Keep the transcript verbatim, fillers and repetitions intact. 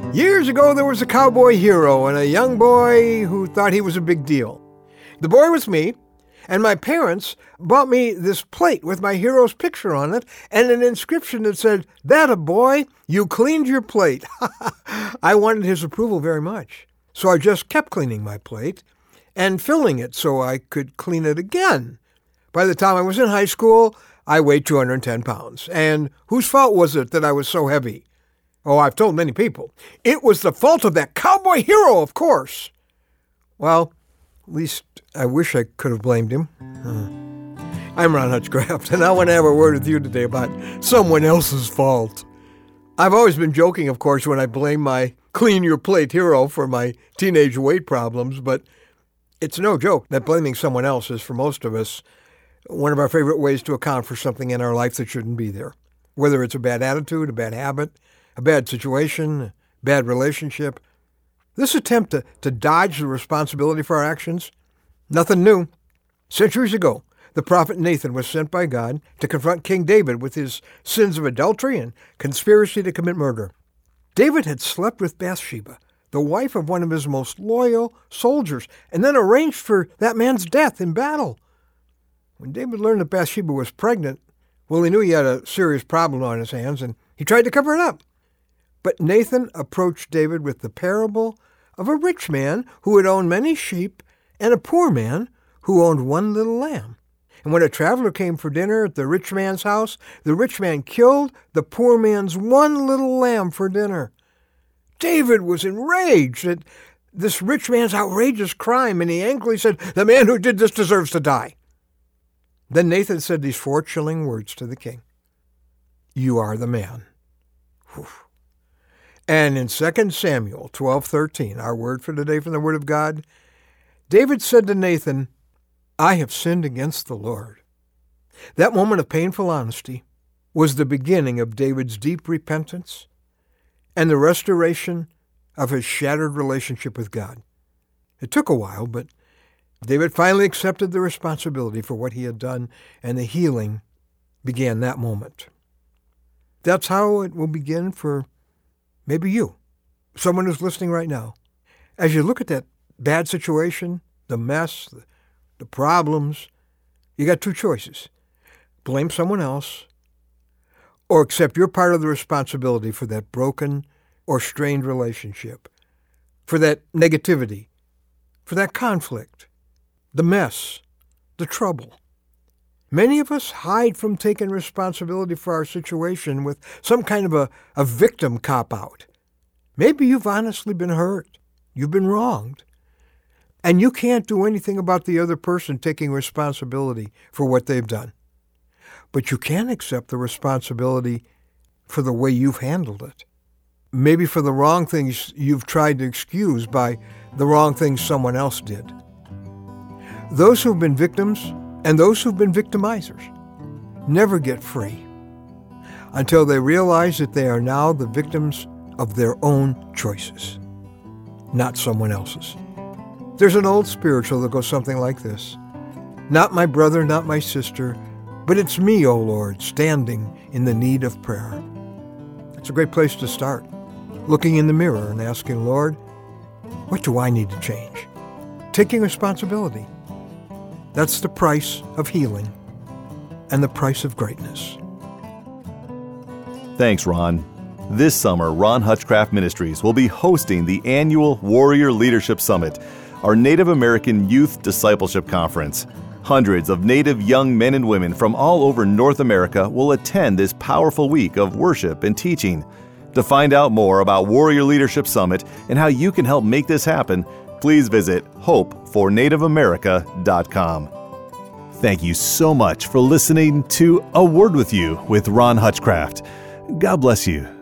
Years ago, there was a cowboy hero and a young boy who thought he was a big deal. The boy was me, and my parents bought me this plate with my hero's picture on it and an inscription that said, "That a boy, you cleaned your plate." I wanted his approval very much, so I just kept cleaning my plate and filling it so I could clean it again. By the time I was in high school, I weighed two hundred ten pounds. And whose fault was it that I was so heavy? Oh, I've told many people. It was the fault of that cowboy hero, of course. Well, at least I wish I could have blamed him. Hmm. I'm Ron Hutchcraft, and I want to have a word with you today about someone else's fault. I've always been joking, of course, when I blame my clean-your-plate hero for my teenage weight problems, but it's no joke that blaming someone else is, for most of us, one of our favorite ways to account for something in our life that shouldn't be there. Whether it's a bad attitude, a bad habit, a bad situation, a bad relationship. This attempt to, to dodge the responsibility for our actions, nothing new. Centuries ago, the prophet Nathan was sent by God to confront King David with his sins of adultery and conspiracy to commit murder. David had slept with Bathsheba, the wife of one of his most loyal soldiers, and then arranged for that man's death in battle. When David learned that Bathsheba was pregnant, well, he knew he had a serious problem on his hands, and he tried to cover it up. But Nathan approached David with the parable of a rich man who had owned many sheep and a poor man who owned one little lamb. And when a traveler came for dinner at the rich man's house, the rich man killed the poor man's one little lamb for dinner. David was enraged at this rich man's outrageous crime, and he angrily said, "The man who did this deserves to die." Then Nathan said these four chilling words to the king. "You are the man." Whew. And in Second Samuel twelve thirteen, our word for today from the Word of God, David said to Nathan, "I have sinned against the Lord." That moment of painful honesty was the beginning of David's deep repentance and the restoration of his shattered relationship with God. It took a while, but David finally accepted the responsibility for what he had done, and the healing began that moment. That's how it will begin for maybe you, someone who's listening right now. As you look at that bad situation, the mess, the, the problems, you got two choices. Blame someone else or accept your part of the responsibility for that broken or strained relationship, for that negativity, for that conflict, the mess, the trouble. Many of us hide from taking responsibility for our situation with some kind of a, a victim cop-out. Maybe you've honestly been hurt. You've been wronged. And you can't do anything about the other person taking responsibility for what they've done. But you can accept the responsibility for the way you've handled it. Maybe for the wrong things you've tried to excuse by the wrong things someone else did. Those who've been victims and those who've been victimizers never get free until they realize that they are now the victims of their own choices, not someone else's. There's an old spiritual that goes something like this. Not my brother, not my sister, but it's me, O Lord, standing in the need of prayer. It's a great place to start, looking in the mirror and asking, Lord, what do I need to change? Taking responsibility. That's the price of healing and the price of greatness. Thanks, Ron. This summer, Ron Hutchcraft Ministries will be hosting the annual Warrior Leadership Summit, our Native American Youth Discipleship Conference. Hundreds of Native young men and women from all over North America will attend this powerful week of worship and teaching. To find out more about Warrior Leadership Summit and how you can help make this happen, please visit hope for native america dot com. Thank you so much for listening to A Word With You with Ron Hutchcraft. God bless you.